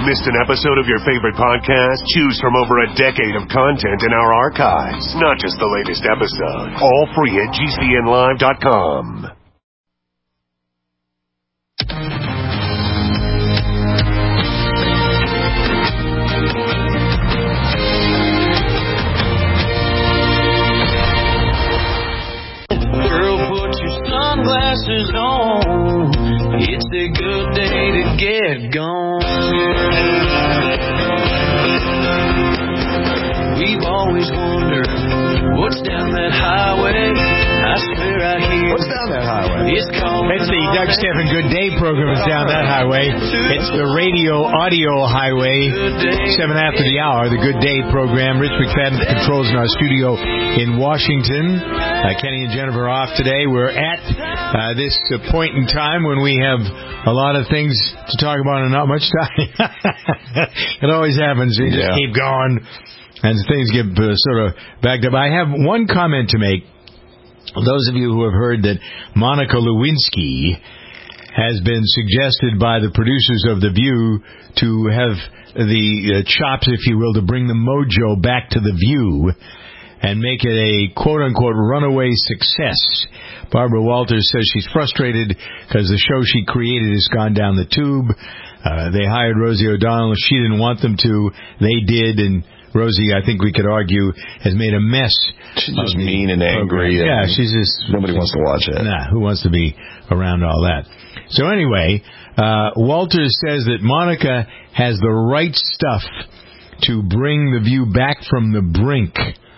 Missed an episode of your favorite podcast? Choose from over a decade of content in our archives, not just the latest episode. All free at GCNlive.com. Girl, put your sunglasses on. It's a good day to get gone. We've always wondered what's down that highway. I swear I hear. What's down that highway? It's the Doug Stephan Good Day program is down that highway. It's the radio audio highway. 7 after the hour, the Good Day program. Rich McFadden controls in our studio in Washington. Kenny and Jennifer off today. We're at this point in time when we have a lot of things to talk about and not much time. It always happens. We just keep going, and things get sort of backed up. I have one comment to make. Those of you who have heard that Monica Lewinsky has been suggested by the producers of The View to have the chops, if you will, to bring the mojo back to The View and make it a quote-unquote runaway success. Barbara Walters says she's frustrated because the show she created has gone down the tube. They hired Rosie O'Donnell. She didn't want them to. They did, and Rosie, I think we could argue, has made a mess. She's just mean and angry. Yeah, she's just... Nobody wants to watch it. Nah, who wants to be around all that? So anyway, Walters says that Monica has the right stuff to bring The View back from the brink.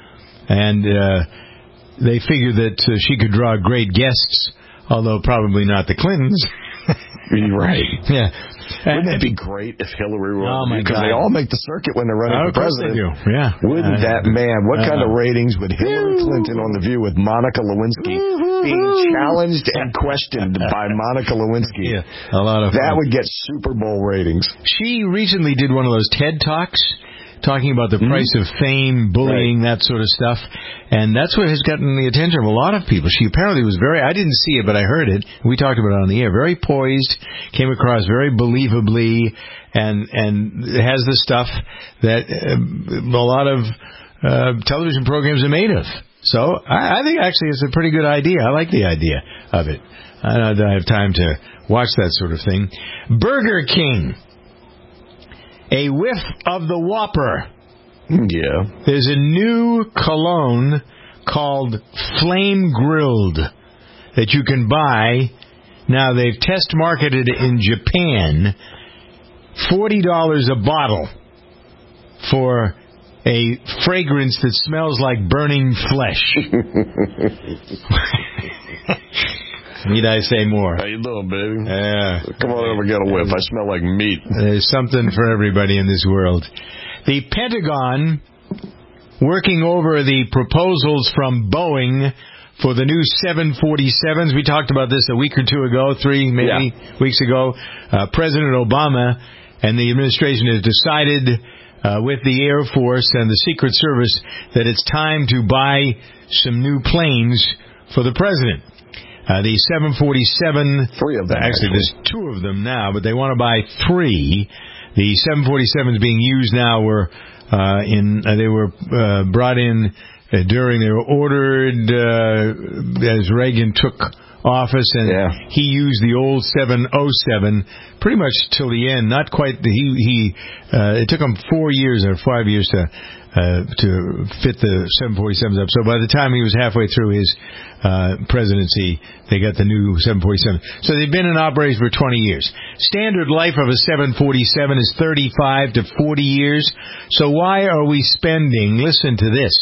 And they figure that she could draw great guests, although probably not the Clintons. Right. Yeah. Wouldn't it be great if Hillary were on? Because they all make the circuit when they're running for president. Yeah. Wouldn't that, man, what kind of ratings would Hillary Clinton on The View with Monica Lewinsky being challenged and questioned by Monica Lewinsky? Yeah, a lot of fun. That would get Super Bowl ratings. She recently did one of those TED Talks talking about the price of fame, bullying, that sort of stuff. And that's what has gotten the attention of a lot of people. She apparently was I didn't see it, but I heard it. We talked about it on the air. Very poised, came across very believably, and has the stuff that a lot of television programs are made of. So I think actually it's a pretty good idea. I like the idea of it. I don't have time to watch that sort of thing. Burger King. A whiff of the Whopper. Yeah. There's a new cologne called Flame Grilled that you can buy. Now, they've test marketed it in Japan. $40 a bottle for a fragrance that smells like burning flesh. Need I say more? How you doing, baby? Yeah. Come on over and get a whiff. I smell like meat. There's something for everybody in this world. The Pentagon working over the proposals from Boeing for the new 747s. We talked about this a week or two ago, 3 maybe weeks ago. President Obama and the administration has decided with the Air Force and the Secret Service that it's time to buy some new planes for the president. The 747... 3 of them. Actually, there's 2 of them now, but they want to buy 3. The 747s being used now were they were brought in during... They were ordered as Reagan took office, and he used the old 707 pretty much till the end. Not quite. It took him 4 years or 5 years to fit the 747s up. So by the time he was halfway through his presidency, they got the new 747. So they've been in operation for 20 years. Standard life of a 747 is 35 to 40 years. So why are we spending, listen to this,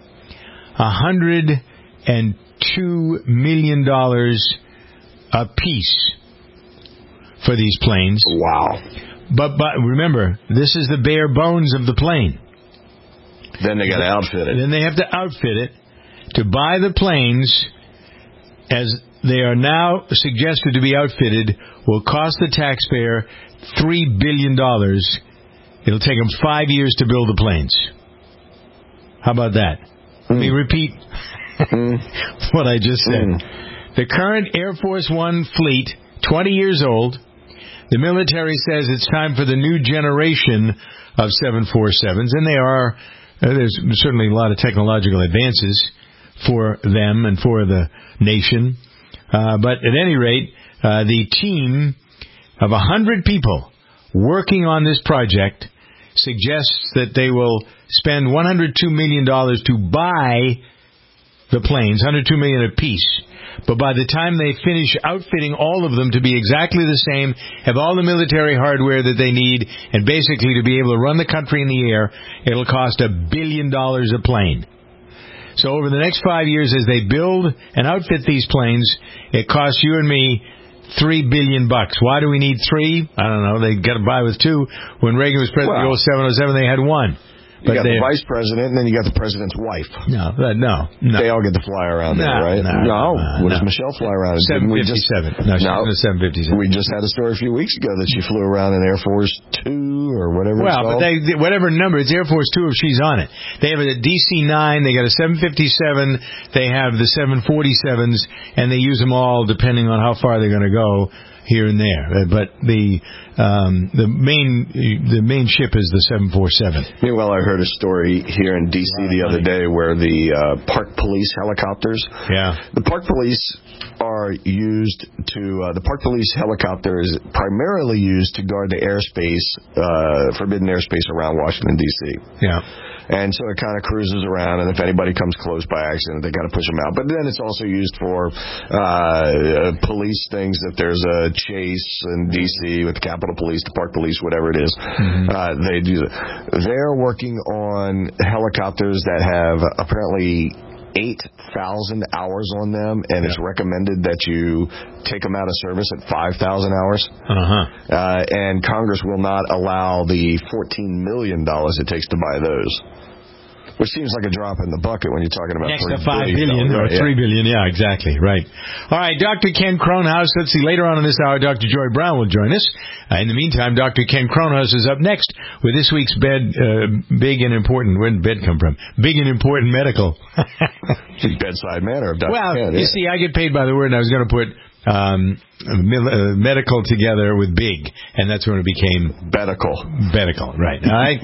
$102 million a piece for these planes? Wow. But remember, this is the bare bones of the plane. Then they got to outfit it. Then they have to outfit it. To buy the planes, as they are now suggested to be outfitted, will cost the taxpayer $3 billion. It'll take them 5 years to build the planes. How about that? Let me repeat what I just said. The current Air Force One fleet, 20 years old, The military says it's time for the new generation of 747s, and there's certainly a lot of technological advances for them and for the nation. But at any rate, the team of 100 people working on this project suggests that they will spend $102 million to buy the planes, $102 million apiece. But by the time they finish outfitting all of them to be exactly the same, have all the military hardware that they need, and basically to be able to run the country in the air, it'll cost $1 billion a plane. So over the next 5 years, as they build and outfit these planes, it costs you and me $3 billion. Why do we need 3? I don't know. They got to buy with 2. When Reagan was president, the old 707, they had 1. You got the vice president, and then you got the president's wife. No. They all get to fly around there, right? No. What does Michelle fly around? 757. No, she's in a 757. We just had a story a few weeks ago that she flew around in Air Force 2 or whatever it's called. But whatever number, it's Air Force 2 if she's on it. They have a DC-9, they got a 757, they have the 747s, and they use them all depending on how far they're going to go here and there. But the main ship is the 747. Meanwhile, I heard a story here in D.C. the other day where the Park Police helicopters. Yeah. The Park Police are used to. The Park Police helicopter is primarily used to guard the airspace, forbidden airspace around Washington D.C. Yeah. And so it kind of cruises around, and if anybody comes close by accident, they got to push them out. But then it's also used for police things. If there's a chase in D.C. with the Capitol Police, the Park Police, whatever it is, they do that. They're working on helicopters that have apparently 8,000 hours on them, and it's recommended that you take them out of service at 5,000 hours. And Congress will not allow the $14 million it takes to buy those. Which seems like a drop in the bucket when you're talking about next to $5 billion or $3 billion. Yeah, exactly. Right. All right, Dr. Ken Kronhaus. Let's see. Later on in this hour, Dr. Joy Brown will join us. In the meantime, Dr. Ken Kronhaus is up next with this week's big and important. Where did bed come from? Big and important medical. Bedside manner of Dr. Ken. You see, I get paid by the word, and I was going to put medical together with big, and that's when it became Bedical. Right. All right.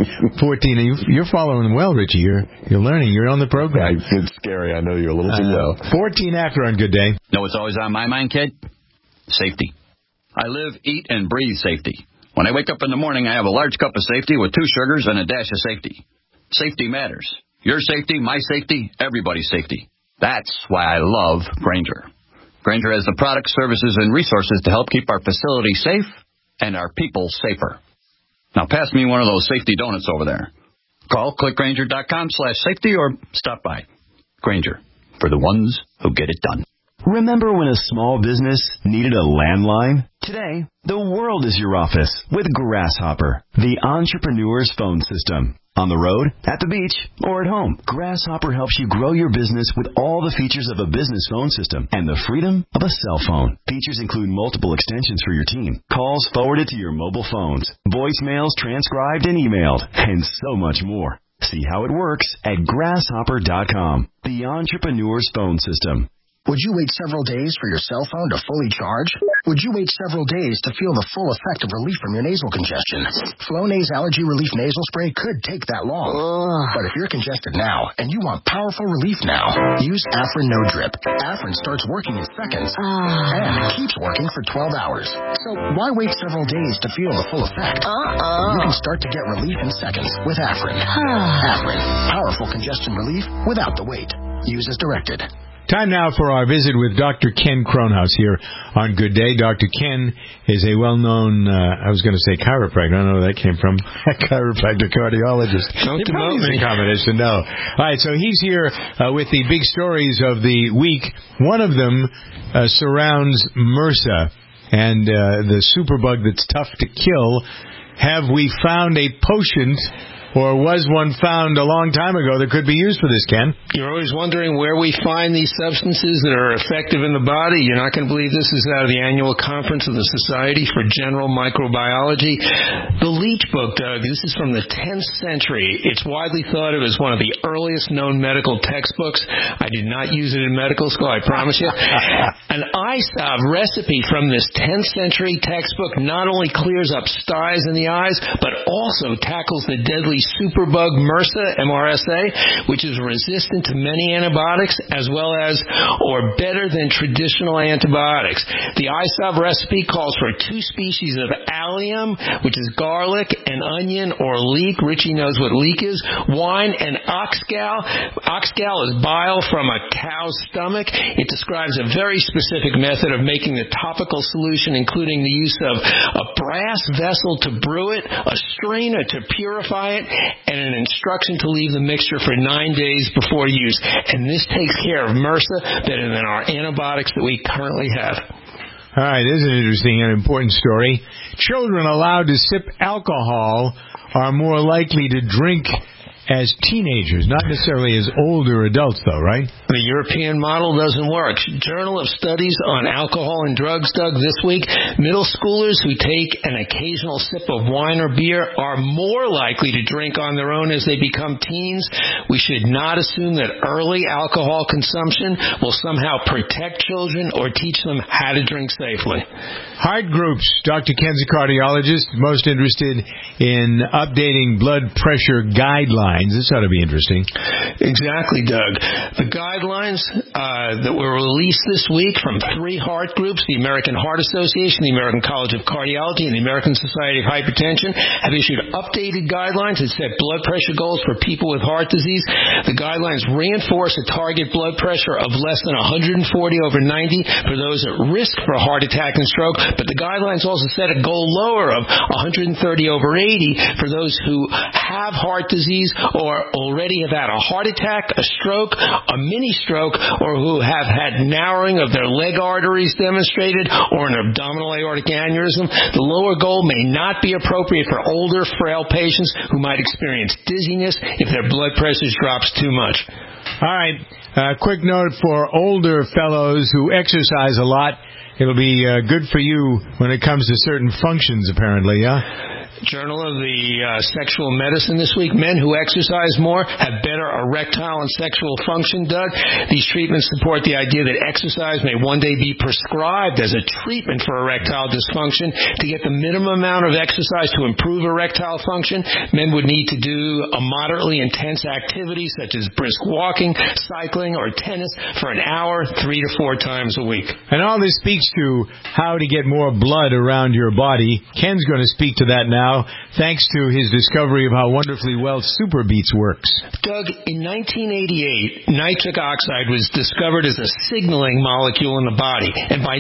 14. You're following well, Richie. You're learning. You're on the program. It's scary. I know you're a little too well. 14 after on Good Day. Know what's always on my mind, kid? Safety. I live, eat, and breathe safety. When I wake up in the morning, I have a large cup of safety with 2 sugars and a dash of safety. Safety matters. Your safety, my safety, everybody's safety. That's why I love Grainger. Grainger has the products, services, and resources to help keep our facility safe and our people safer. Now pass me one of those safety donuts over there. Call clickgrainger.com/safety or stop by. Grainger, for the ones who get it done. Remember when a small business needed a landline? Today, the world is your office with Grasshopper, the entrepreneur's phone system. On the road, at the beach, or at home, Grasshopper helps you grow your business with all the features of a business phone system and the freedom of a cell phone. Features include multiple extensions for your team, calls forwarded to your mobile phones, voicemails transcribed and emailed, and so much more. See how it works at grasshopper.com, the entrepreneur's phone system. Would you wait several days for your cell phone to fully charge? Would you wait several days to feel the full effect of relief from your nasal congestion? Flonase Allergy Relief Nasal Spray could take that long. But if you're congested now and you want powerful relief now, use Afrin No Drip. Afrin starts working in seconds and keeps working for 12 hours. So why wait several days to feel the full effect? You can start to get relief in seconds with Afrin. Afrin, powerful congestion relief without the wait. Use as directed. Time now for our visit with Dr. Ken Kronhaus here on Good Day. Dr. Ken is a well-known, I was going to say chiropractor. I don't know where that came from. Chiropractor, cardiologist. Don't promote me. Combination, no. All right, so he's here with the big stories of the week. One of them surrounds MRSA and the superbug that's tough to kill. Have we found a potion or was one found a long time ago that could be used for this, Ken? You're always wondering where we find these substances that are effective in the body. You're not going to believe this is out of the annual conference of the Society for General Microbiology. The Leech book, Doug, this is from the 10th century. It's widely thought of as one of the earliest known medical textbooks. I did not use it in medical school, I promise you. An ISAV recipe from this 10th century textbook not only clears up styes in the eyes, but also tackles the deadly superbug MRSA, MRSA, which is resistant to many antibiotics as well as or better than traditional antibiotics. The ISAV recipe calls for 2 species of allium, which is garlic, and onion or leek. Richie knows what leek is. Wine and oxgal. Oxgal is bile from a cow's stomach. It describes a very specific method of making the topical solution, including the use of a brass vessel to brew it, a strainer to purify it, and an instruction to leave the mixture for 9 days before use. And this takes care of MRSA better than our antibiotics that we currently have. All right, this is an interesting and important story. Children allowed to sip alcohol are more likely to drink as teenagers, not necessarily as older adults, though, right? The European model doesn't work. Journal of Studies on Alcohol and Drugs, Doug, this week, middle schoolers who take an occasional sip of wine or beer are more likely to drink on their own as they become teens. We should not assume that early alcohol consumption will somehow protect children or teach them how to drink safely. Heart groups. Dr. Ken's a cardiologist, most interested in updating blood pressure guidelines. This ought to be interesting. Exactly, Doug. The guidelines that were released this week from 3 heart groups, the American Heart Association, the American College of Cardiology, and the American Society of Hypertension, have issued updated guidelines that set blood pressure goals for people with heart disease. The guidelines reinforce a target blood pressure of less than 140/90 for those at risk for heart attack and stroke, but the guidelines also set a goal lower of 130/80 for those who have heart disease or already have had a heart attack, a stroke, a mini stroke, or who have had narrowing of their leg arteries demonstrated or an abdominal aortic aneurysm. The lower goal may not be appropriate for older, frail patients who might experience dizziness if their blood pressure drops too much. All right. Quick note for older fellows who exercise a lot. It'll be good for you when it comes to certain functions, apparently, yeah? Journal of the Sexual Medicine this week. Men who exercise more have better erectile and sexual function, Doug. These treatments support the idea that exercise may one day be prescribed as a treatment for erectile dysfunction. To get the minimum amount of exercise to improve erectile function, men would need to do a moderately intense activity such as brisk walking, cycling, or tennis for an hour 3 to 4 times a week. And all this speaks to how to get more blood around your body. Ken's going to speak to that now, thanks to his discovery of how wonderfully well Super Beets works. Doug, in 1988, nitric oxide was discovered as a signaling molecule in the body, and by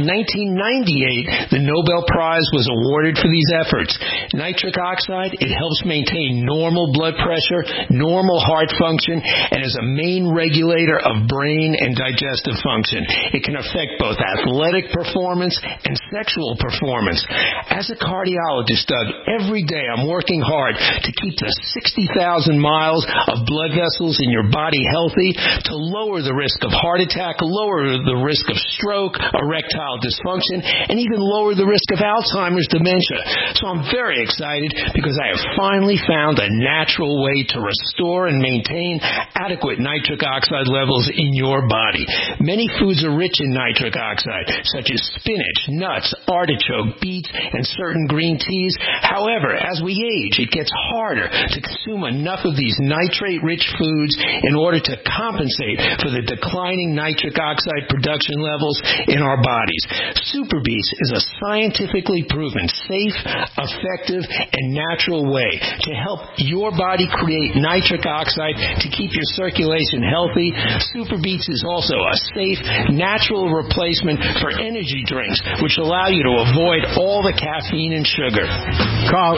1998, the Nobel Prize was awarded for these efforts. Nitric oxide, it helps maintain normal blood pressure, normal heart function, and is a main regulator of brain and digestive function. It can affect both athletic performance and sexual performance. As a cardiologist, Doug, every day I'm working hard to keep the 60,000 miles of blood vessels in your body healthy, to lower the risk of heart attack, lower the risk of stroke, erectile dysfunction, and even lower the risk of Alzheimer's dementia. So I'm very excited because I have finally found a natural way to restore and maintain adequate nitric oxide levels in your body. Many foods are rich in nitric oxide, such as spinach, nuts, artichoke, beets, and certain green teas. However, as we age, it gets harder to consume enough of these nitrate-rich foods in order to compensate for the declining nitric oxide production levels in our bodies. Super Beets is a scientifically proven, safe, effective, and natural way to help your body create nitric oxide to keep your circulation healthy. Super Beets is also a safe, natural replacement for energy drinks, which allow you to avoid all the caffeine and sugar. Call Call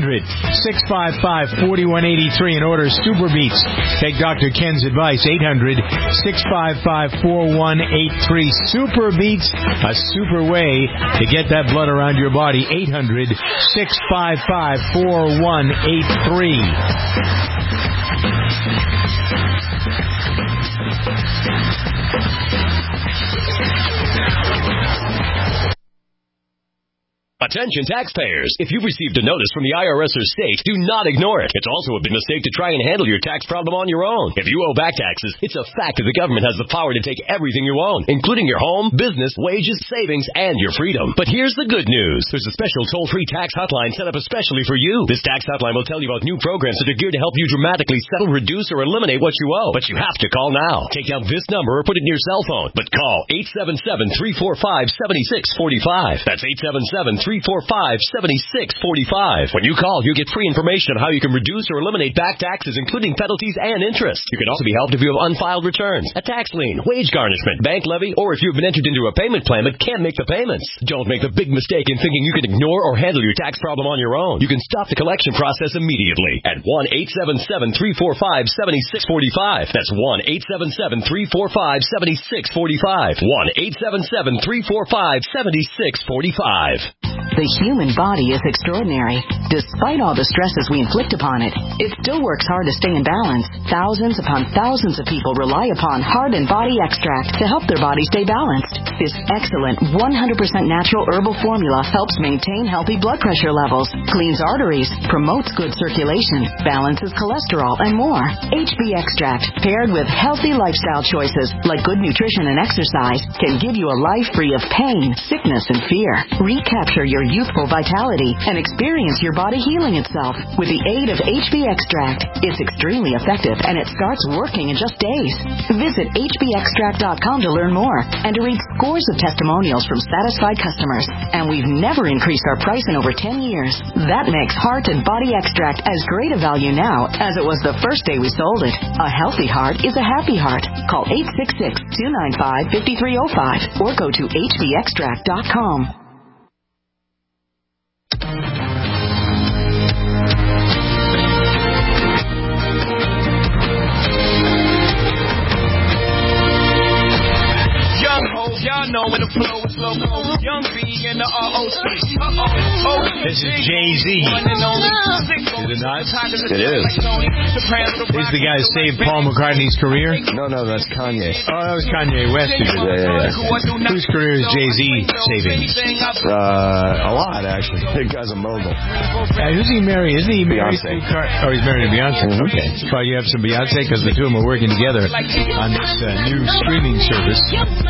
800-655-4183 and order Super Beats. Take Dr. Ken's advice. 800-655-4183. Super Beats, a super way to get that blood around your body. 800-655-4183. Attention taxpayers. If you've received a notice from the IRS or state, do not ignore it. It's also a big mistake to try and handle your tax problem on your own. If you owe back taxes, it's a fact that the government has the power to take everything you own, including your home, business, wages, savings, and your freedom. But here's the good news. There's a special toll-free tax hotline set up especially for you. This tax hotline will tell you about new programs that are geared to help you dramatically settle, reduce, or eliminate what you owe. But you have to call now. Take down this number or put it in your cell phone. But call 877-345-7645. That's 877-345-7645. When you call, you get free information on how you can reduce or eliminate back taxes, including penalties and interest. You can also be helped if you have unfiled returns, a tax lien, wage garnishment, bank levy, or if you've been entered into a payment plan but can't make the payments. Don't make the big mistake in thinking you can ignore or handle your tax problem on your own. You can stop the collection process immediately at 1-877-345-7645. That's 1-877-345-7645. 1-877-345-7645. The human body is extraordinary. Despite all the stresses we inflict upon it, it still works hard to stay in balance. Thousands upon thousands of people rely upon Heart and Body Extract to help their body stay balanced. This excellent 100% natural herbal formula helps maintain healthy blood pressure levels, cleans arteries, promotes good circulation, balances cholesterol, and more. HB Extract, paired with healthy lifestyle choices like good nutrition and exercise, can give you a life free of pain, sickness, and fear. Recapture your youthful vitality and experience your body healing itself with the aid of HB Extract. It's extremely effective and it starts working in just days. Visit hbextract.com to learn more and to read scores of testimonials from satisfied customers. And we've never increased our price in over 10 years. That makes Heart and Body Extract as great a value now as it was the first day we sold it. A healthy heart is a happy heart. Call 866-295-5305 or go to hbextract.com. Y'all know when the flow is loco. Young B in the ROC. This is Jay-Z. Is it not? It is. He's the guy who saved Paul McCartney's career? No, that's Kanye. Oh, that was Kanye West. Yeah. Whose career is Jay-Z saving? A lot, actually. The guy's a mogul. Who's he married? Isn't he married Beyonce. to he's married to Beyonce. Mm-hmm. Okay. Well, you have some Beyonce because the two of them are working together on this new streaming service.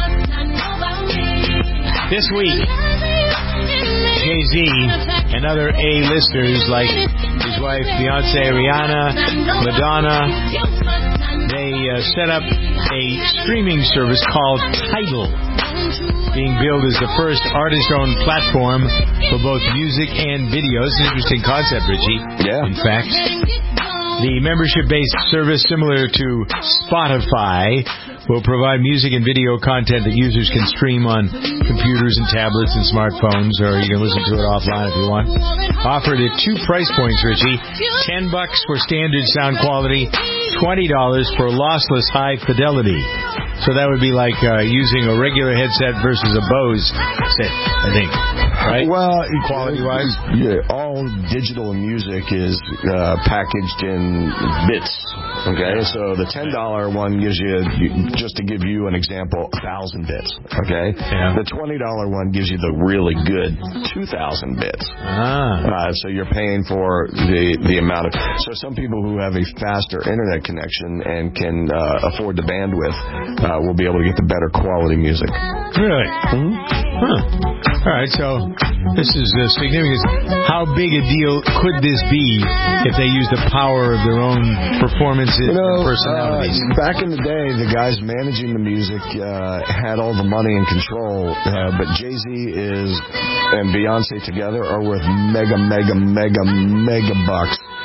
This week, Jay-Z and other A-listers like his wife Beyonce, Rihanna, Madonna, they set up a streaming service called Tidal, being billed as the first artist-owned platform for both music and video. It's an interesting concept, Richie. Yeah. In fact, the membership-based service, similar to Spotify, will provide music and video content that users can stream on computers and tablets and smartphones, or you can listen to it offline if you want. Offered at two price points, Richie. $10 for standard sound quality, $20 for lossless high fidelity. So that would be like using a regular headset versus a Bose set, I think. Right? Well, quality-wise? Yeah, all digital music is packaged in bits. Okay, so the $10 one gives you, just to give you an example, 1,000 bits. Okay, the $20 one gives you the really good 2,000 bits. So you're paying for the amount of. So some people who have a faster internet connection and can afford the bandwidth will be able to get the better quality music. Really? Mm-hmm. Huh. All right, so this is significant. How big a deal could this be if they use the power of their own performances and personalities? Back in the day, the guys managing the music had all the money and control, but Jay-Z and Beyonce together are worth mega bucks.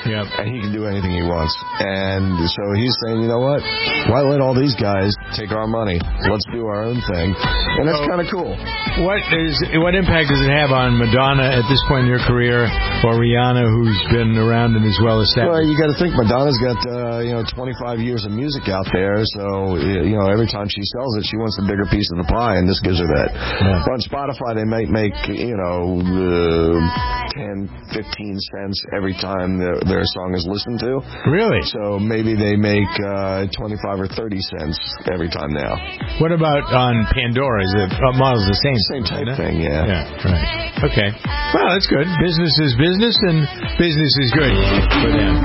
and he can do anything he wants. And so he's saying, you know what? Why let all these guys take our money? Let's do our own thing. And that's kind of cool. What impact does it have on Madonna at this point in her career, or Rihanna, who's been around and is well established? Well, you got to think Madonna's got 25 years of music out there, so every time she sells it, she wants a bigger piece of the pie, and this gives her that. Yeah. On Spotify, they might make 10, 15 cents every time their song is listened to. Really? So maybe they make 25 or 30 cents every time now. What about on Pandora? Is the model's the same? Same type thing, yeah. Yeah, right. Okay. Well, that's good. Business is business, and business is good for them.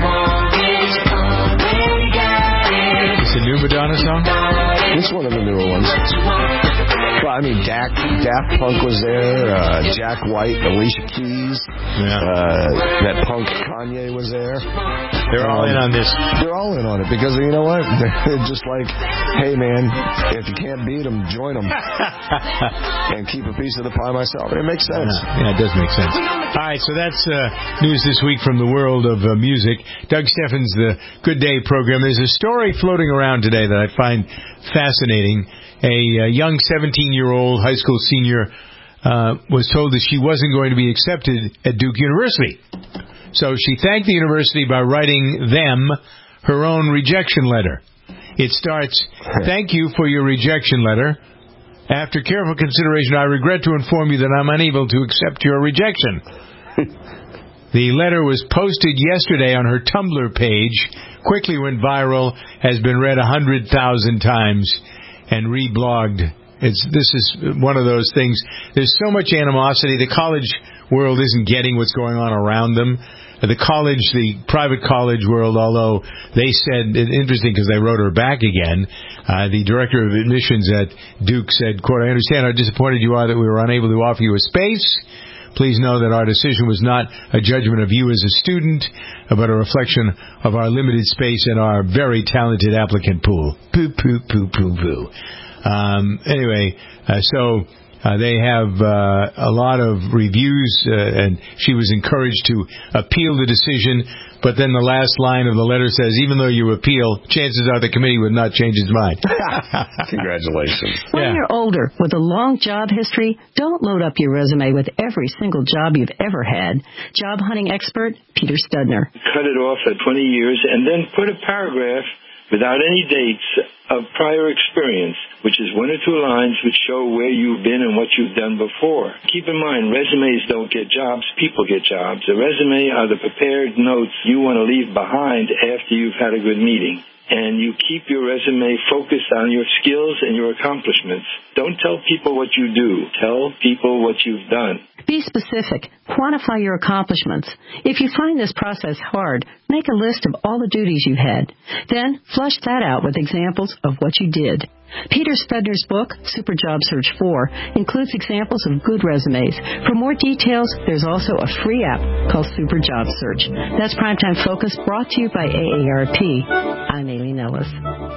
It's a new Madonna song? It's one of the newer ones. Well, I mean, Daft Punk was there, Jack White, Alicia Keys, that punk Kanye was there. They're all in on this. They're all in on it because, you know what? They're just like, hey, man, if you can't beat them, join them. And keep a piece of the pie myself. It makes sense. Yeah, it does make sense. All right, so that's news this week from the world of music. Doug Steffens, the Good Day program. There's a story floating around today that I find fascinating. A young 17-year-old high school senior was told that she wasn't going to be accepted at Duke University. So she thanked the university by writing them her own rejection letter. It starts, "Thank you for your rejection letter. After careful consideration, I regret to inform you that I'm unable to accept your rejection." The letter was posted yesterday on her Tumblr page, quickly went viral, has been read 100,000 times, and reblogged. This is one of those things. There's so much animosity. The college world isn't getting what's going on around them. The private college world, although they said, interesting because they wrote her back again, the director of admissions at Duke said, quote, "I understand how disappointed you are that we were unable to offer you a space. Please know that our decision was not a judgment of you as a student, but a reflection of our limited space and our very talented applicant pool." Poo, poo, poo, poo, poo. Anyway, so they have a lot of reviews, and she was encouraged to appeal the decision. But then the last line of the letter says, "Even though you appeal, chances are the committee would not change its mind." Congratulations. When you're older with a long job history, don't load up your resume with every single job you've ever had. Job hunting expert Peter Studner. Cut it off at 20 years and then put a paragraph without any dates of prior experience, which is 1 or 2 lines which show where you've been and what you've done before. Keep in mind, resumes don't get jobs, people get jobs. A resume are the prepared notes you want to leave behind after you've had a good meeting. And you keep your resume focused on your skills and your accomplishments. Don't tell people what you do. Tell people what you've done. Be specific. Quantify your accomplishments. If you find this process hard, make a list of all the duties you had. Then flush that out with examples of what you did. Peter Studner's book, Super Job Search 4, includes examples of good resumes. For more details, there's also a free app called Super Job Search. That's Primetime Focus, brought to you by AARP. I'm Aileen Ellis.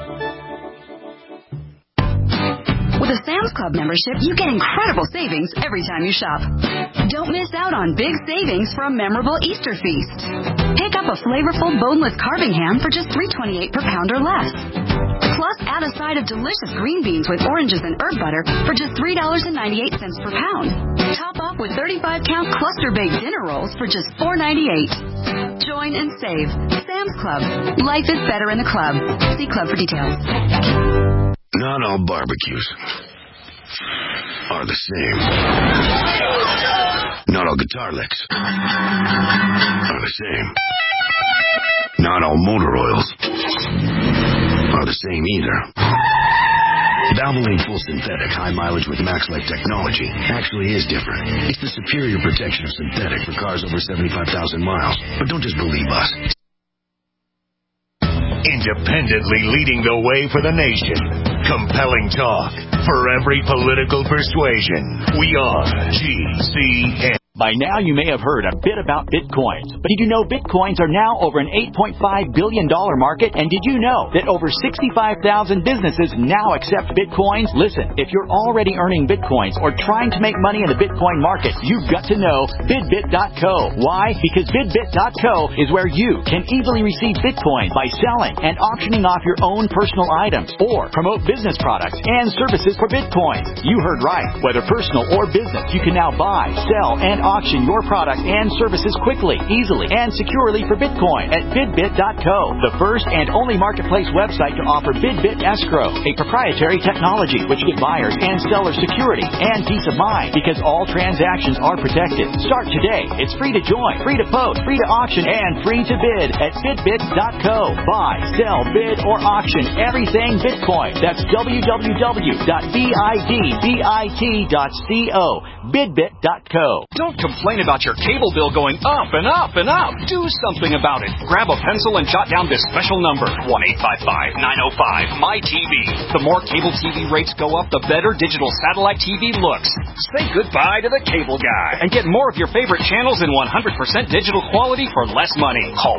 With a Sam's Club membership, you get incredible savings every time you shop. Don't miss out on big savings for a memorable Easter feast. Pick up a flavorful boneless carving ham for just $3.28 per pound or less. Plus, add a side of delicious green beans with oranges and herb butter for just $3.98 per pound. Top off with 35-count cluster-baked dinner rolls for just $4.98. Join and save. Sam's Club. Life is better in the club. See club for details. Not all barbecues are the same. Not all guitar licks are the same. Not all motor oils are the same either. Valvoline Full Synthetic High Mileage with MaxLife technology actually is different. It's the superior protection of synthetic for cars over 75,000 miles. But don't just believe us. Independently leading the way for the nation. Compelling talk for every political persuasion. We are GCN. By now, you may have heard a bit about Bitcoins. But did you know Bitcoins are now over an $8.5 billion market? And did you know that over 65,000 businesses now accept Bitcoins? Listen, if you're already earning Bitcoins or trying to make money in the Bitcoin market, you've got to know BidBit.co. Why? Because BidBit.co is where you can easily receive Bitcoin by selling and auctioning off your own personal items or promote business products and services for Bitcoins. You heard right. Whether personal or business, you can now buy, sell, and auction your product and services quickly, easily, and securely for Bitcoin at BidBit.co, the first and only marketplace website to offer BidBit Escrow, a proprietary technology which gives buyers and sellers security and peace of mind because all transactions are protected. Start today. It's free to join, free to post, free to auction, and free to bid at BidBit.co. Buy, sell, bid, or auction everything Bitcoin. That's www.bidbit.co. BidBit.co. Don't complain about your cable bill going up and up and up. Do something about it. Grab a pencil and jot down this special number, 1-855-905-MY-TV. The more cable TV rates go up, the better digital satellite TV looks. Say goodbye to the cable guy and get more of your favorite channels in 100% digital quality for less money. Call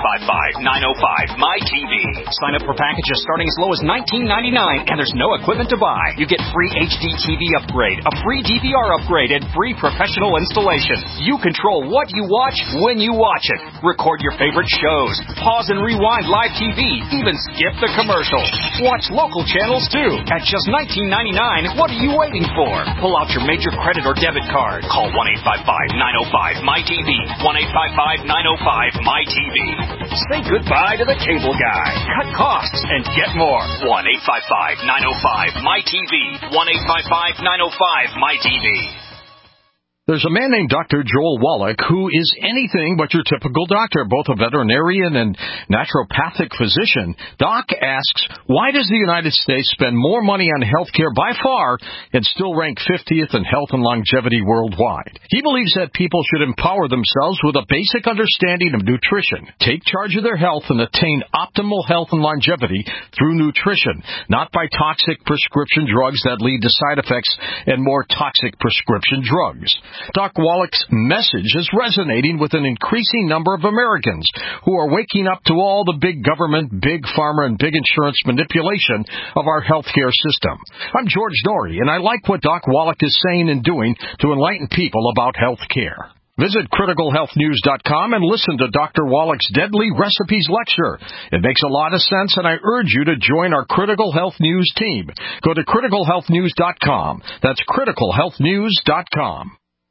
1-855-905-MY-TV. Sign up for packages starting as low as $19.99, and there's no equipment to buy. You get free HD TV upgrade, a free DVR upgrade, and free professional installation. You control what you watch when you watch it. Record your favorite shows. Pause and rewind live TV. Even skip the commercials. Watch local channels too. At just $19.99, what are you waiting for? Pull out your major credit or debit card. Call 1-855-905-MY-TV. 1-855-905-MY-TV. Say goodbye to the cable guy. Cut costs and get more. 1-855-905-MY-TV. 1-855-905-MY-TV. There's a man named Dr. Joel Wallach who is anything but your typical doctor, both a veterinarian and naturopathic physician. Doc asks, why does the United States spend more money on health care by far and still rank 50th in health and longevity worldwide? He believes that people should empower themselves with a basic understanding of nutrition, take charge of their health, and attain optimal health and longevity through nutrition, not by toxic prescription drugs that lead to side effects and more toxic prescription drugs. Doc Wallach's message is resonating with an increasing number of Americans who are waking up to all the big government, big pharma, and big insurance manipulation of our healthcare system. I'm George Norrie, and I like what Doc Wallach is saying and doing to enlighten people about health care. Visit criticalhealthnews.com and listen to Dr. Wallach's Deadly Recipes lecture. It makes a lot of sense, and I urge you to join our Critical Health News team. Go to criticalhealthnews.com. That's criticalhealthnews.com.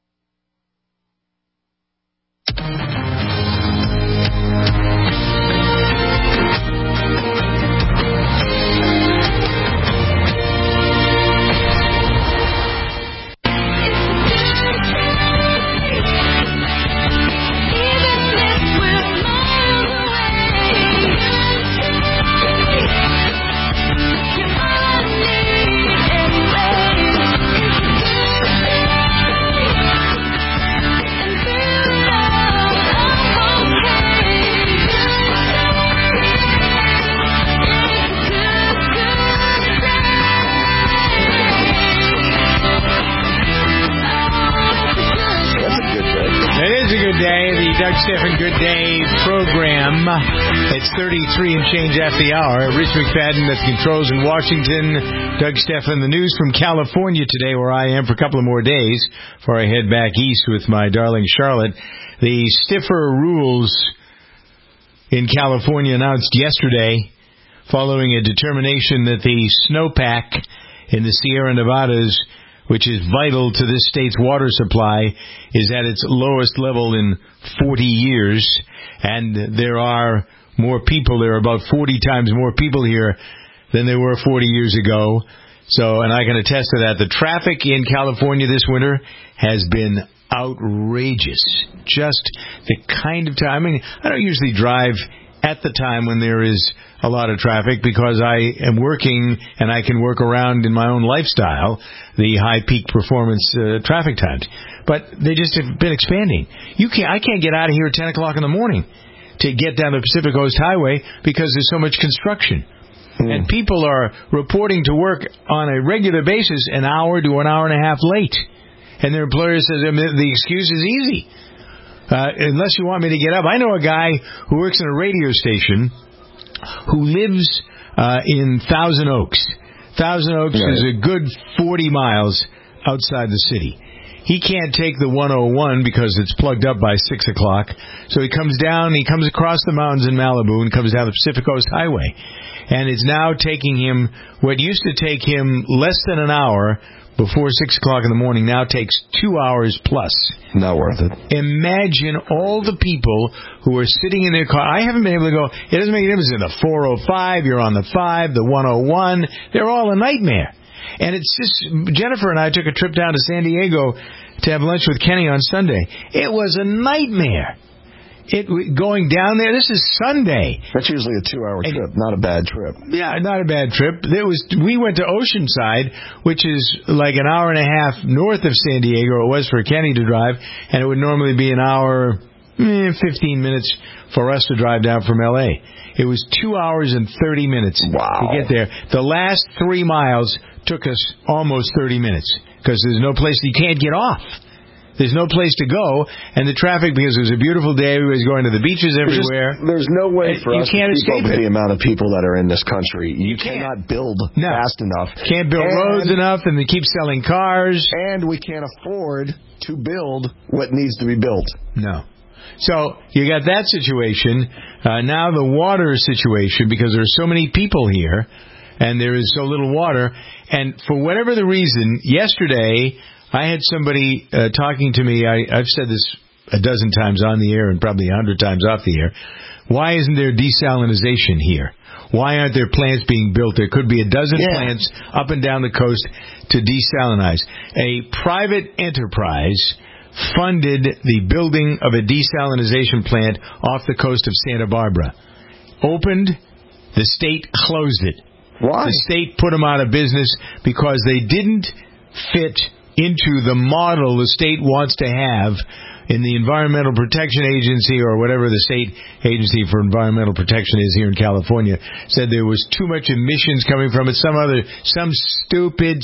Doug Stephan Good Day program. It's 33 and change after the hour. Rich McFadden at the controls in Washington. Doug Stephan, the news from California today, where I am for a couple of more days before I head back east with my darling Charlotte. The stiffer rules in California announced yesterday following a determination that the snowpack in the Sierra Nevadas, which is vital to this state's water supply, is at its lowest level in 40 years. And there are more people. There are about 40 times more people here than there were 40 years ago. So, and I can attest to that. The traffic in California this winter has been outrageous. Just the kind of time. I mean, I don't usually drive at the time when there is a lot of traffic because I am working and I can work around in my own lifestyle the high peak performance traffic times. But they just have been expanding. I can't get out of here at 10 o'clock in the morning to get down the Pacific Coast Highway because there's so much construction. And people are reporting to work on a regular basis an hour to an hour and a half late. And their employer says, the excuse is easy. Unless you want me to get up. I know a guy who works in a radio station who lives in Thousand Oaks. Thousand Oaks is a good 40 miles outside the city. He can't take the 101 because it's plugged up by 6 o'clock. So he comes down, he comes across the mountains in Malibu and comes down the Pacific Coast Highway. And it's now taking him, what used to take him less than an hour before 6 o'clock in the morning, now takes 2 hours plus. Not worth it. Imagine all the people who are sitting in their car. I haven't been able to go, it doesn't make a difference in the 405, you're on the 5, the 101. They're all a nightmare. And it's just, Jennifer and I took a trip down to San Diego to have lunch with Kenny on Sunday. It was a nightmare. Going down there, this is Sunday. That's usually a 2-hour trip, not a bad trip. Yeah, not a bad trip. We went to Oceanside, which is like an hour and a half north of San Diego. It was for Kenny to drive, and it would normally be an hour, 15 minutes for us to drive down from L.A. It was 2 hours and 30 minutes to get there. The last 3 miles took us almost 30 minutes because there's no place, you can't get off. There's no place to go, and the traffic, because it was a beautiful day, everybody's going to the beaches everywhere. There's no way for us to keep up with the amount of people that are in this country. You cannot build fast enough. Can't build roads enough, and they keep selling cars. And we can't afford to build what needs to be built. No. So you got that situation. Now the water situation, because there are so many people here, and there is so little water. And for whatever the reason, yesterday I had somebody talking to me. I've said this a dozen times on the air and probably 100 times off the air. Why isn't there desalinization here? Why aren't there plants being built? There could be a dozen plants up and down the coast to desalinize. A private enterprise funded the building of a desalinization plant off the coast of Santa Barbara. Opened, the state closed it. Why? The state put them out of business because they didn't fit into the model the state wants to have in the Environmental Protection Agency, or whatever the state agency for environmental protection is here in California, said there was too much emissions coming from it, some stupid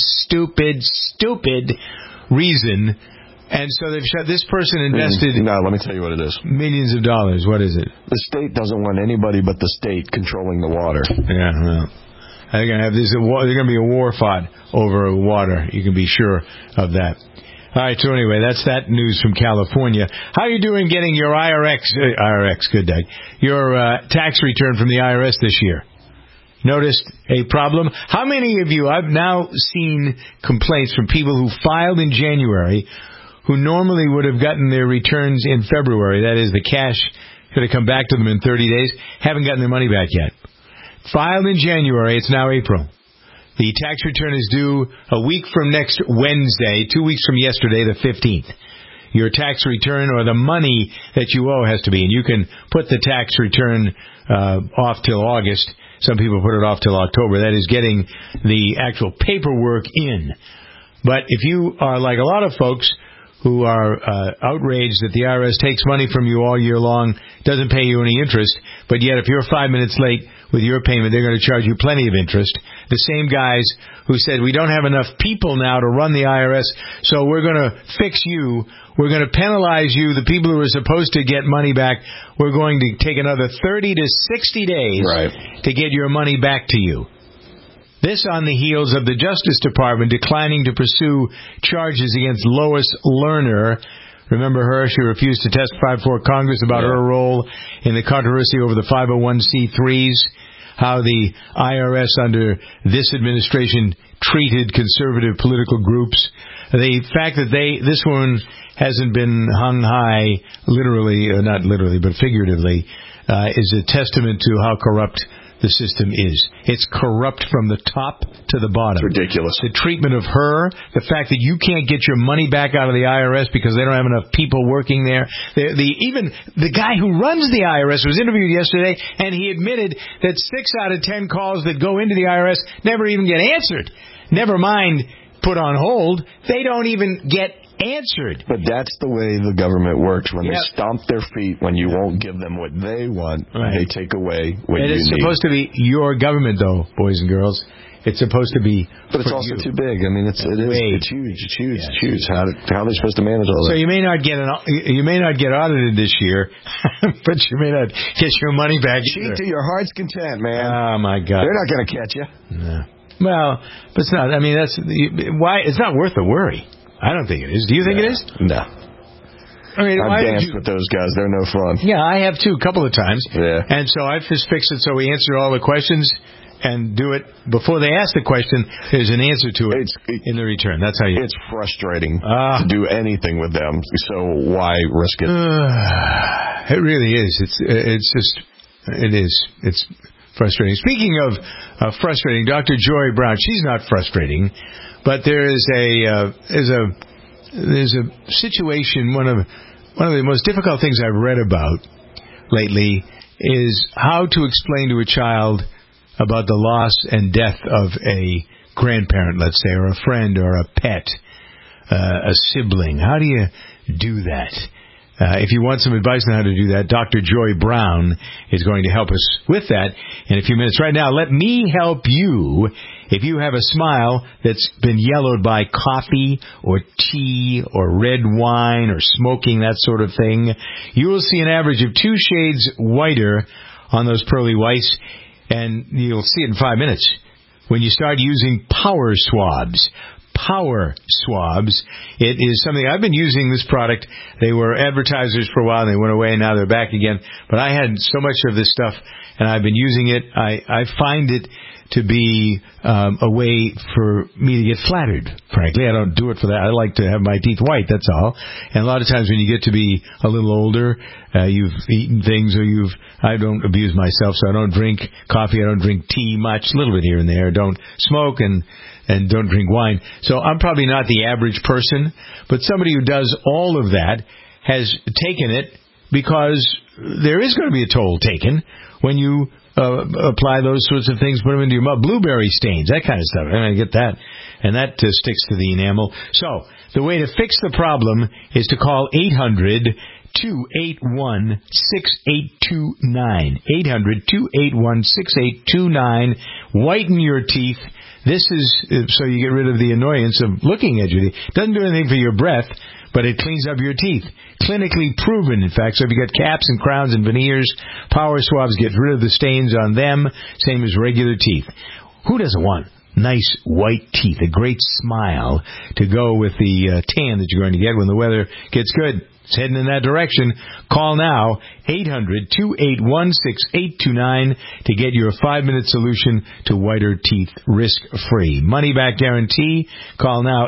reason. And so they've shut. This person invested. No, let me tell you what it is. Millions of dollars. What is it? The state doesn't want anybody but the state controlling the water. Yeah, well, they're going to have there's going to be a war fought over water. You can be sure of that. All right. So anyway, that's that news from California. How are you doing getting your good day, your tax return from the IRS this year? Noticed a problem? How many of you? I've now seen complaints from people who filed in January, who normally would have gotten their returns in February. That is, the cash could have come back to them in 30 days. Haven't gotten their money back yet. Filed in January. It's now April. The tax return is due a week from next Wednesday, 2 weeks from yesterday, the 15th. Your tax return, or the money that you owe, has to be. And you can put the tax return off till August. Some people put it off till October. That is getting the actual paperwork in. But if you are like a lot of folks who are outraged that the IRS takes money from you all year long, doesn't pay you any interest, but yet if you're 5 minutes late with your payment, they're going to charge you plenty of interest. The same guys who said, we don't have enough people now to run the IRS, so we're going to fix you. We're going to penalize you, the people who are supposed to get money back. We're going to take another 30 to 60 days to get your money back to you. This on the heels of the Justice Department declining to pursue charges against Lois Lerner. Remember her? She refused to testify before Congress about her role in the controversy over the 501c3s, how the IRS under this administration treated conservative political groups. The fact that this woman hasn't been hung high, literally, not literally, but figuratively, is a testament to how corrupt the system is. It's corrupt from the top to the bottom. It's ridiculous. The treatment of her, the fact that you can't get your money back out of the IRS because they don't have enough people working there. Even the guy who runs the IRS was interviewed yesterday, and he admitted that 6 out of 10 calls that go into the IRS never even get answered. Never mind put on hold. They don't even get answered. But that's the way the government works. When they stomp their feet, when you won't give them what they want, they take away what you need. It is supposed to be your government, though, boys and girls. It's supposed to be. But it's also too big. I mean, it's huge. It's huge. It's huge. How are they supposed to manage all that? So you may not get audited this year, but you may not get your money back. Cheat to your heart's content, man. Oh my God! They're not going to catch you. No. Well, but it's not. I mean, that's why it's not worth the worry. I don't think it is. Do you think it is? No. I mean, I've danced with those guys. They're no fun. Yeah, I have too, a couple of times. Yeah. And so I've just fixed it so we answer all the questions and do it before they ask the question. There's an answer to it in the return. That's how you. It's frustrating to do anything with them. So why risk it? It really is. It's frustrating. Speaking of frustrating, Dr. Joy Brown. She's not frustrating, but there's a situation. One of the most difficult things I've read about lately is how to explain to a child about the loss and death of a grandparent, let's say, or a friend, or a pet, a sibling. How do you do that? If you want some advice on how to do that, Dr. Joy Brown is going to help us with that in a few minutes. Right now, let me help you. If you have a smile that's been yellowed by coffee or tea or red wine or smoking, that sort of thing, you will see an average of 2 shades whiter on those pearly whites, and you'll see it in 5 minutes when you start using Power Swabs. Power Swabs. It is something I've been using this product. They were advertisers for a while and they went away and now they're back again. But I had so much of this stuff and I've been using it. I find it to be a way for me to get flattered, frankly. I don't do it for that. I like to have my teeth white, that's all. And a lot of times when you get to be a little older, you've eaten things or I don't abuse myself, so I don't drink coffee, I don't drink tea much, a little bit here and there. Don't smoke and don't drink wine. So I'm probably not the average person, but somebody who does all of that has taken it because there is going to be a toll taken when you apply those sorts of things, put them into your mouth. Blueberry stains, that kind of stuff. I get that. And that sticks to the enamel. So the way to fix the problem is to call 800-281-6829. 800-281-6829. Whiten your teeth. This is so you get rid of the annoyance of looking at your teeth. It doesn't do anything for your breath, but it cleans up your teeth. Clinically proven, in fact. So if you got caps and crowns and veneers, Power Swabs get rid of the stains on them, same as regular teeth. Who doesn't want nice white teeth, a great smile to go with the tan that you're going to get when the weather gets good? It's heading in that direction. Call now, 800-281-6829 to get your 5-minute solution to whiter teeth risk-free. Money-back guarantee. Call now,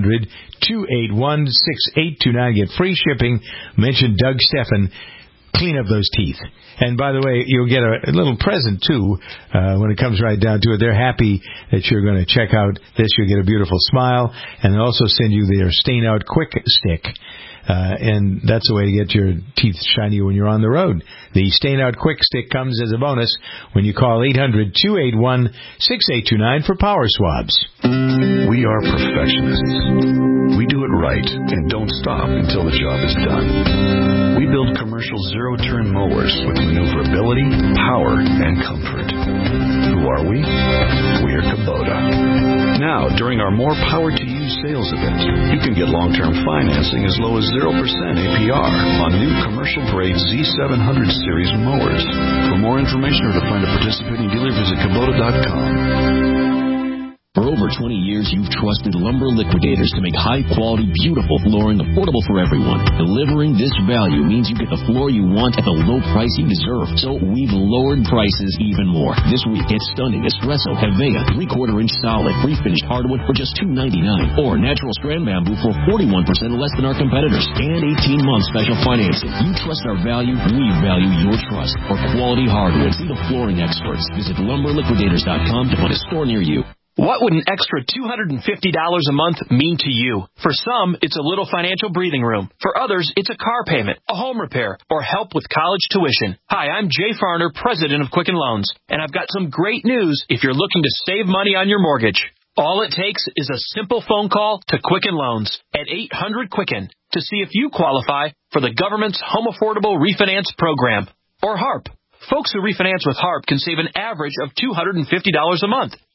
800-281-6829. Get free shipping. Mention Doug Steffen. Clean up those teeth. And by the way, you'll get a little present, too, when it comes right down to it. They're happy that you're going to check out this. You'll get a beautiful smile. And they'll also send you their Stain Out Quick Stick. And that's a way to get your teeth shiny when you're on the road. The Stain Out Quick Stick comes as a bonus when you call 800-281-6829 for Power Swabs. We are perfectionists. We do it right and don't stop until the job is done. We build commercial zero-turn mowers with maneuverability, power, and comfort. Who are we? We're Kubota. Now, during our More Power to You sales event, you can get long-term financing as low as 0% APR on new commercial-grade Z700 series mowers. For more information or to find a participating dealer, visit Kubota.com. For over 20 years, you've trusted Lumber Liquidators to make high-quality, beautiful flooring affordable for everyone. Delivering this value means you get the floor you want at the low price you deserve. So we've lowered prices even more. This week, get stunning Espresso Hevea 3/4-inch solid pre-finished hardwood for just $2.99, or natural strand bamboo for 41% less than our competitors, and 18-month special financing. You trust our value, we value your trust. For quality hardwood, see the flooring experts. Visit LumberLiquidators.com to find a store near you. What would an extra $250 a month mean to you? For some, it's a little financial breathing room. For others, it's a car payment, a home repair, or help with college tuition. Hi, I'm Jay Farner, president of Quicken Loans, and I've got some great news if you're looking to save money on your mortgage. All it takes is a simple phone call to Quicken Loans at 800-QUICKEN to see if you qualify for the government's Home Affordable Refinance Program, or HARP. Folks who refinance with HARP can save an average of $250 a month.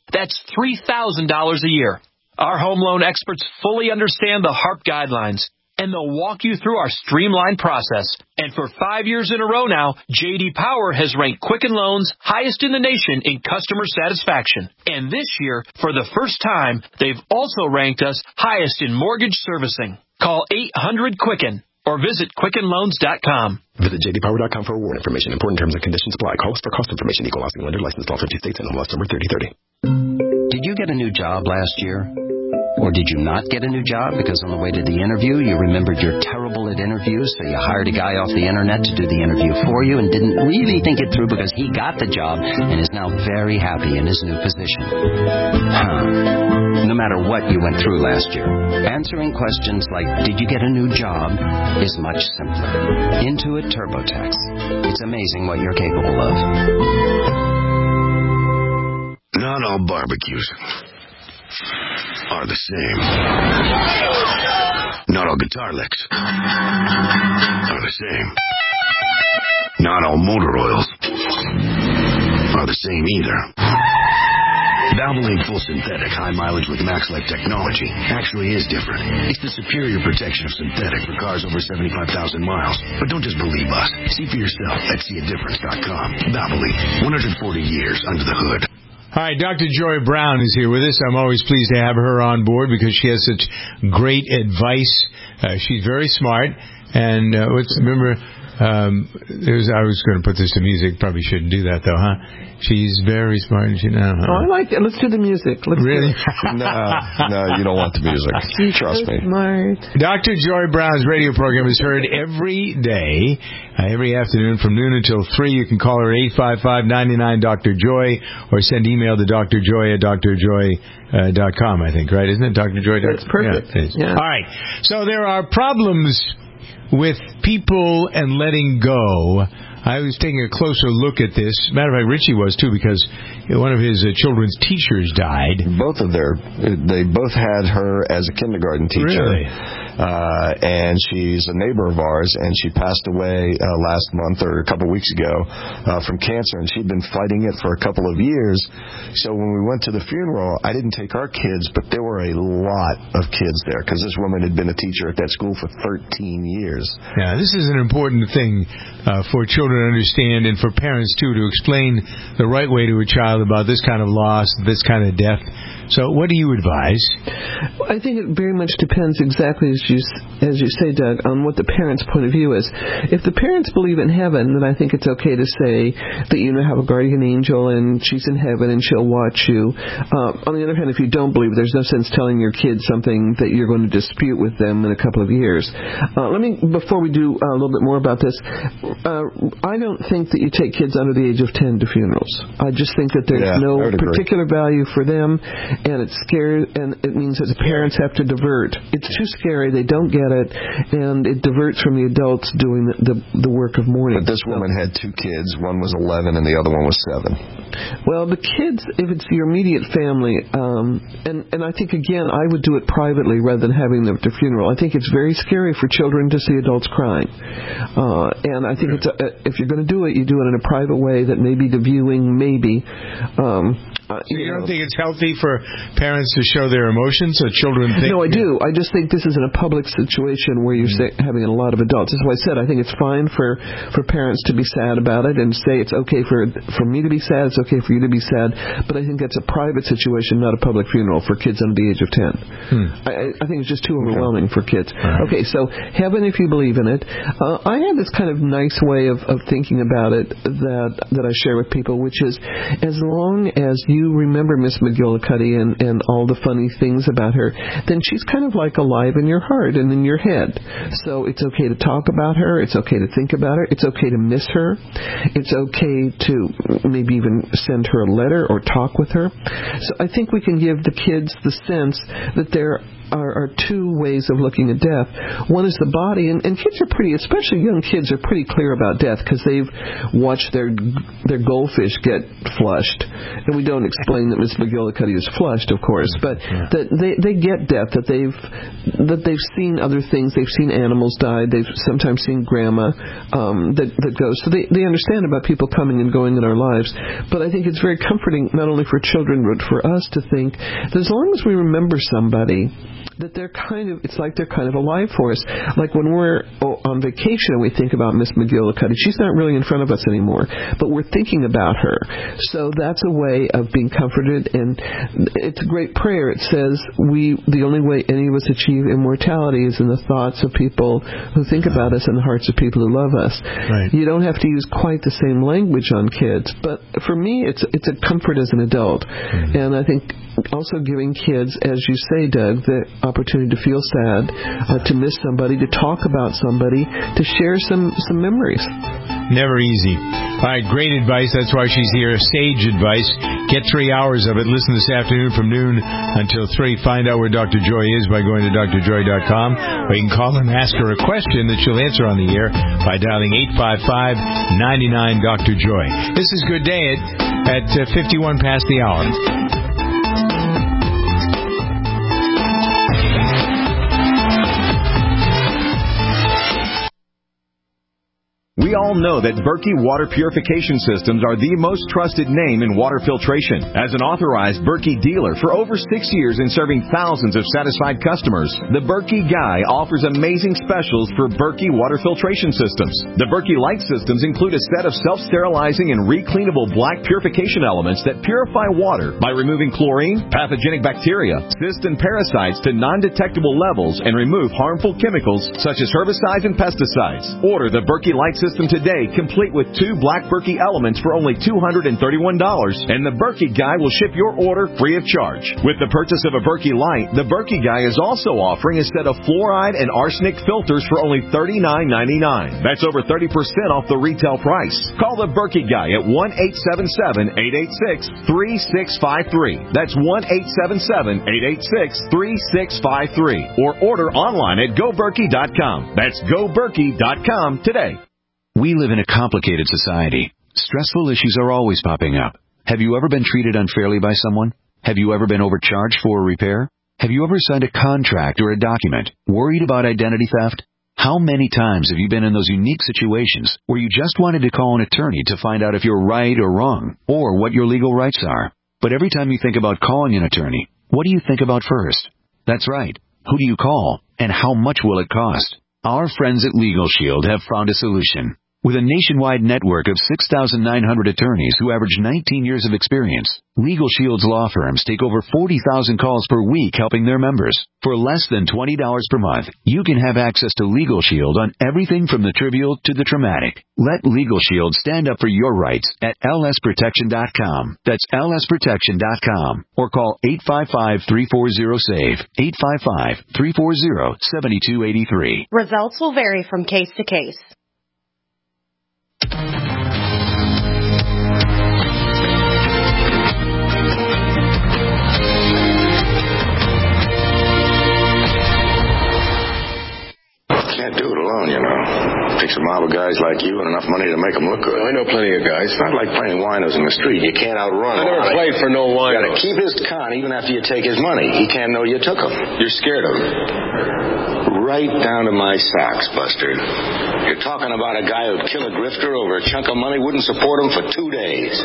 That's $3,000 a year. Our home loan experts fully understand the HARP guidelines, and they'll walk you through our streamlined process. And for 5 years in a row now, J.D. Power has ranked Quicken Loans highest in the nation in customer satisfaction. And this year, for the first time, they've also ranked us highest in mortgage servicing. Call 800-QUICKEN or visit QuickenLoans.com. Visit jdpower.com for award information. Important terms and conditions apply. Call us for cost information. Equal housing lender. Licensed in all 50 states and MLS number 3030. Did you get a new job last year? Or did you not get a new job because on the way to the interview you remembered you're terrible at interviews, so you hired a guy off the internet to do the interview for you and didn't really think it through because he got the job and is now very happy in his new position? No matter what you went through last year, answering questions like, did you get a new job, is much simpler. Intuit TurboTax. It's amazing what you're capable of. Not all barbecues are the same. Not all guitar licks are the same. Not all motor oils are the same either. Valvoline Full Synthetic High Mileage with MaxLife technology actually is different. It's the superior protection of synthetic for cars over 75,000 miles. But don't just believe us. See for yourself at seeadifference.com. Valvoline, 140 years under the hood. All right, Dr. Joy Brown is here with us. I'm always pleased to have her on board because she has such great advice. She's very smart. And I was going to put this to music. Probably shouldn't do that, though, huh? She's very smart. And I like it. Let's do the music. Really? No, you don't want the music. Trust me. Smart. Dr. Joy Brown's radio program is heard every day, every afternoon from noon until 3. You can call her at 855-99-DR-JOY or send email to drjoy@drjoy.com, I think, right? Isn't it, drjoy.com? That's perfect. Yeah. All right. So there are problems with people and letting go. I was taking a closer look at this. Matter of fact, Richie was too, because one of his children's teachers died. They both had her as a kindergarten teacher. Really? And she's a neighbor of ours, and she passed away last month or a couple weeks ago from cancer, and she'd been fighting it for a couple of years. So when we went to the funeral, I didn't take our kids, but there were a lot of kids there, because this woman had been a teacher at that school for 13 years. Yeah, this is an important thing for children to understand, and for parents, too, to explain the right way to a child about this kind of loss, this kind of death. So what do you advise? I think it very much depends exactly as you say, Doug, on what the parent's point of view is. If the parents believe in heaven, then I think it's okay to say that you have a guardian angel and she's in heaven and she'll watch you. On the other hand, if you don't believe, there's no sense telling your kids something that you're going to dispute with them in a couple of years. Before we do a little bit more about this, I don't think that you take kids under the age of 10 to funerals. I just think that there's no particular value for them. And it's scary, and it means that the parents have to divert. It's too scary, they don't get it, and it diverts from the adults doing the work of mourning. But this woman had 2 kids. One was 11 and the other one was 7. Well, the kids, if it's your immediate family, and I think, again, I would do it privately rather than having them at the funeral. I think it's very scary for children to see adults crying. And I think if you're going to do it, you do it in a private way that maybe the viewing, maybe. So you don't think it's healthy for parents to show their emotions so children think... No, I do. I just think this is in a public situation where you're having a lot of adults. That's why I said I think it's fine for parents to be sad about it and say it's okay for me to be sad, it's okay for you to be sad, but I think that's a private situation, not a public funeral for kids under the age of 10. I think it's just too overwhelming for kids. Right. Okay, so heaven if you believe in it. I have this kind of nice way of thinking about it that I share with people, which is as long as you remember Miss McGillicuddy and all the funny things about her, then she's kind of like alive in your heart and in your head. So it's okay to talk about her. It's okay to think about her. It's okay to miss her. It's okay to maybe even send her a letter or talk with her. So I think we can give the kids the sense that there are 2 ways of looking at death. One is the body, and kids are especially young kids are pretty clear about death because they've watched their goldfish get flushed. And we don't explain that Miss McGillicuddy is flushed, of course, but that they get death, that they've seen other things. They've seen animals die. They've sometimes seen grandma that goes. So they understand about people coming and going in our lives. But I think it's very comforting, not only for children, but for us to think that as long as we remember somebody, that it's like they're kind of alive for us. Like when we're on vacation and we think about Miss McGillicuddy, she's not really in front of us anymore, but we're thinking about her. So that's a way of being comforted, and it's a great prayer. It says the only way any of us achieve immortality is in the thoughts of people who think about us and the hearts of people who love us. Right. You don't have to use quite the same language on kids, but for me it's a comfort as an adult. Mm-hmm. And I think also giving kids, as you say, Doug, the opportunity to feel sad, to miss somebody, to talk about somebody, to share some memories. Never easy. All right, great advice. That's why she's here. Sage advice. Get 3 hours of it. Listen this afternoon from noon until 3. Find out where Dr. Joy is by going to drjoy.com, or you can call and ask her a question that she'll answer on the air by dialing 855-99-Dr. Joy. This is Good Day at 51 past the hour. We all know that Berkey Water Purification Systems are the most trusted name in water filtration. As an authorized Berkey dealer for over 6 years and serving thousands of satisfied customers, the Berkey Guy offers amazing specials for Berkey Water Filtration Systems. The Berkey Light Systems include a set of self-sterilizing and recleanable black purification elements that purify water by removing chlorine, pathogenic bacteria, cysts, and parasites to non-detectable levels and remove harmful chemicals such as herbicides and pesticides. Order the Berkey Light System today, complete with 2 black Berkey elements for only $231, and the Berkey Guy will ship your order free of charge. With the purchase of a Berkey Light, the Berkey Guy is also offering a set of fluoride and arsenic filters for only $39.99. That's over 30% off the retail price. Call the Berkey Guy at 1-877-886-3653. That's 1-877-886-3653. Or order online at goberkey.com. That's goberkey.com today. We live in a complicated society. Stressful issues are always popping up. Have you ever been treated unfairly by someone? Have you ever been overcharged for a repair? Have you ever signed a contract or a document? Worried about identity theft? How many times have you been in those unique situations where you just wanted to call an attorney to find out if you're right or wrong, or what your legal rights are? But every time you think about calling an attorney, what do you think about first? That's right. Who do you call, and how much will it cost? Our friends at Legal Shield have found a solution. With a nationwide network of 6,900 attorneys who average 19 years of experience, Legal Shield's law firms take over 40,000 calls per week helping their members. For less than $20 per month, you can have access to Legal Shield on everything from the trivial to the traumatic. Let Legal Shield stand up for your rights at lsprotection.com. That's lsprotection.com. Or call 855-340-SAVE, 855-340-7283. Results will vary from case to case. Can't do it alone, you know. Takes a mob of guys like you and enough money to make them look good. I know plenty of guys. It's not like playing winos in the street. You can't outrun him. I never played for no winos. You gotta keep his con even after you take his money. He can't know you took him. You're scared of him. Right down to my socks, Buster. You're talking about a guy who'd kill a grifter over a chunk of money, wouldn't support him for 2 days.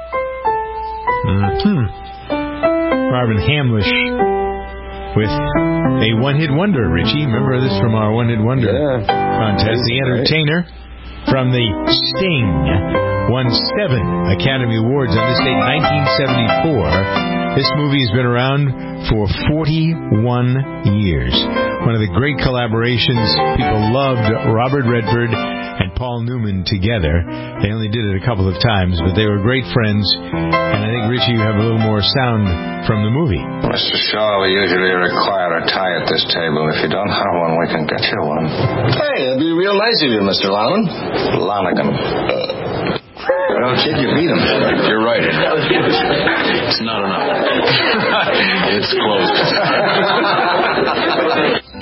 Marvin Hamlish with a one-hit wonder, Richie. Remember this from our one-hit wonder contest. The entertainer from the Sting won 7 Academy Awards on this date, 1974. This movie has been around for 41 years. One of the great collaborations. People loved Robert Redford and Paul Newman together. They only did it a couple of times, but they were great friends. And I think, Richie, you have a little more sound from the movie. Mr. Shaw, we usually require a tie at this table. If you don't have one, we can get you one. Hey, that'd be real nice of you, Mr. Lonigan. Lonigan. Well, kid, you beat him. You're right. It's not enough. It's close.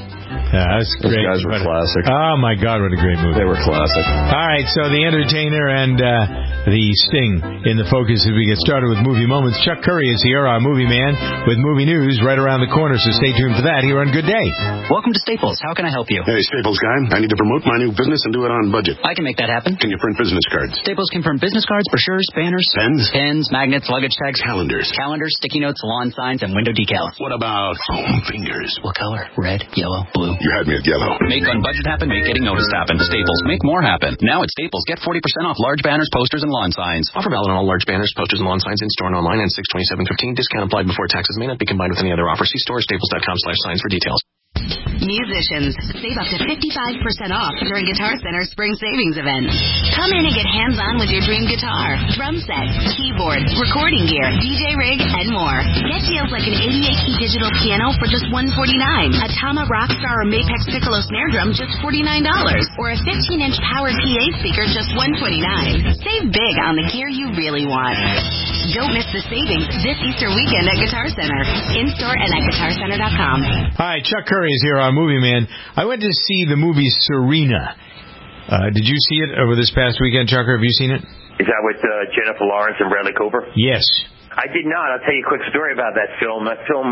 Yeah, that's great. Those guys were classic. Oh, my God, what a great movie. They were classic. All right, so The Entertainer and The Sting in the focus as we get started with Movie Moments. Chuck Curry is here, our movie man, with movie news right around the corner, so stay tuned for that here on Good Day. Welcome to Staples. How can I help you? Hey, Staples guy, I need to promote my new business and do it on budget. I can make that happen. Can you print business cards? Staples can print business cards, brochures, banners, pens, magnets, luggage tags, calendars, sticky notes, lawn signs, and window decals. What about foam fingers? What color? Red, yellow, blue. You had me at yellow. Make on budget happen, make getting noticed happen. Staples, make more happen. Now at Staples, get 40% off large banners, posters, and lawn signs. Offer valid on all large banners, posters, and lawn signs in store and online and 6/27/15. Discount applied before taxes. May not be combined with any other offer. See store staples.com/signs for details. Musicians, save up to 55% off during Guitar Center's Spring Savings Event. Come in and get hands-on with your dream guitar, drum set, keyboard, recording gear, DJ rig, and more. Get deals like an 88-key digital piano for just $149, a Tama Rockstar or Mapex Piccolo snare drum just $49, or a 15-inch powered PA speaker just $129. Save big on the gear you really want. Don't miss the savings this Easter weekend at Guitar Center. In-store and at GuitarCenter.com. Hi, Chuck Curry is here, our movie man. I went to see the movie Serena. Did you see it over this past weekend, Chuck? Have you seen it? Is that with Jennifer Lawrence and Bradley Cooper? Yes. I did not. I'll tell you a quick story about that film. That film,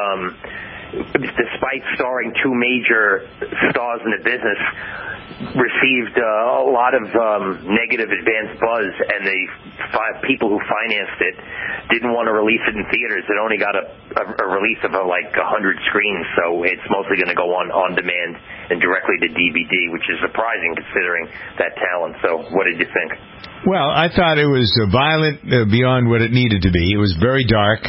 despite starring two major stars in the business, received a lot of negative advance buzz, and the five people who financed it didn't want to release it in theaters. It only got a release of like 100 screens, so it's mostly going to go on demand and directly to DVD, which is surprising considering that talent. So what did you think? Well, I thought it was violent beyond what it needed to be. It was very dark.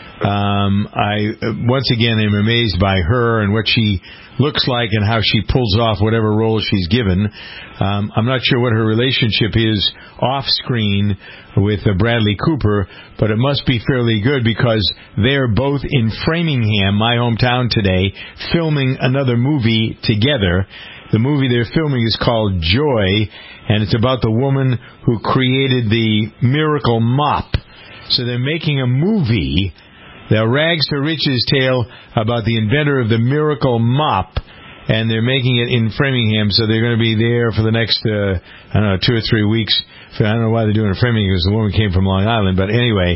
I once again am amazed by her and what she looks like and how she pulls off whatever role she's given. I'm not sure what her relationship is off screen with Bradley Cooper, but it must be fairly good because they're both in Framingham, my hometown today, filming another movie together. The movie they're filming is called Joy, and it's about the woman who created the Miracle Mop. So they're making a movie, the rags to riches tale about the inventor of the Miracle Mop, and they're making it in Framingham, so they're going to be there for the next, 2 or 3 weeks. I don't know why they're doing it in Framingham, because the woman came from Long Island, but anyway,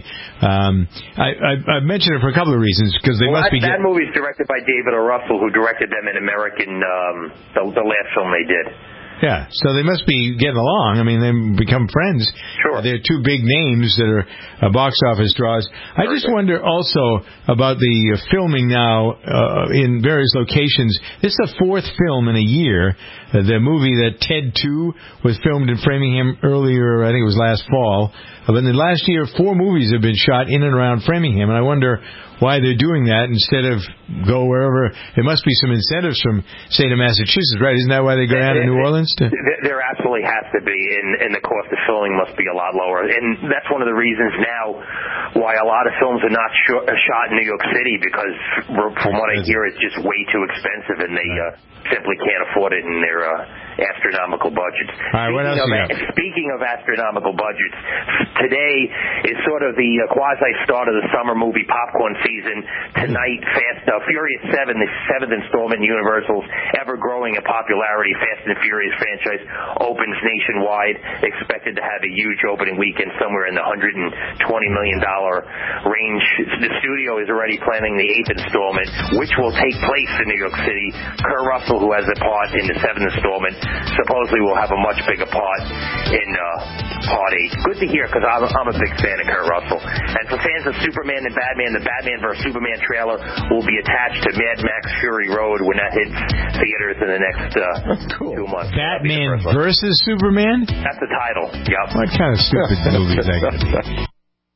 I mentioned it for a couple of reasons, because they must be... That movie's directed by David O. Russell, who directed them in American, the last film they did. Yeah, so they must be getting along. I mean, they've become friends. Sure. They're two big names that are box office draws. I just wonder also about the filming now in various locations. This is the fourth film in a year. The movie that Ted 2 was filmed in Framingham earlier, I think it was last fall. But in the last year, 4 movies have been shot in and around Framingham, and I wonder why they're doing that instead of go wherever. There must be some incentives from state of Massachusetts, right? Isn't that why they go down to New Orleans? There absolutely has to be, and the cost of filming must be a lot lower. And that's one of the reasons now why a lot of films are not shot in New York City, because from what I hear, it's just way too expensive, and they simply can't afford it in their astronomical budgets. All right, what else you got? Speaking of astronomical budgets, today is sort of the quasi-start of the summer movie popcorn season. Tonight, Furious 7, the 7th installment in Universal's ever-growing in popularity Fast and Furious franchise, opens nationwide, expected to have a huge opening weekend somewhere in the $120 million range. The studio is already planning the 8th installment, which will take place in New York City. Kurt Russell, who has a part in the 7th installment, supposedly will have a much bigger part in Part 8. Good to hear, because I'm a big fan of Kurt Russell. And for fans of Superman and Batman, the Batman vs. Superman trailer will be attached to Mad Max Fury Road when that hits theaters in the next 2 months. Batman versus Superman? That's the title, yep. What kind of stupid movie is that going to be?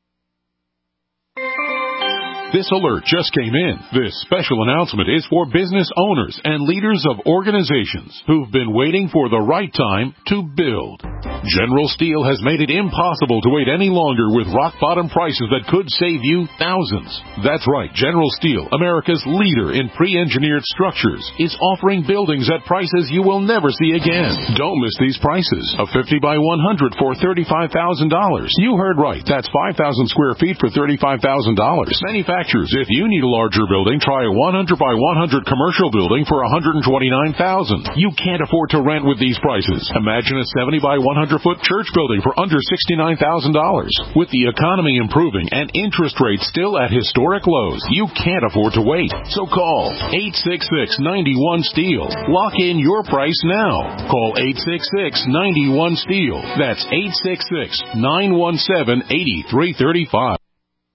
This alert just came in. This special announcement is for business owners and leaders of organizations who've been waiting for the right time to build. General Steel has made it impossible to wait any longer with rock-bottom prices that could save you thousands. That's right, General Steel, America's leader in pre-engineered structures, is offering buildings at prices you will never see again. Don't miss these prices. A 50 by 100 for $35,000. You heard right. That's 5,000 square feet for $35,000. Manufactured manufacturers. If you need a larger building, try a 100 by 100 commercial building for $129,000. You can't afford to rent with these prices. Imagine a 70 by 100 foot church building for under $69,000. With the economy improving and interest rates still at historic lows, you can't afford to wait. So call 866-91-STEEL. Lock in your price now. Call 866-91-STEEL. That's 866-917-8335.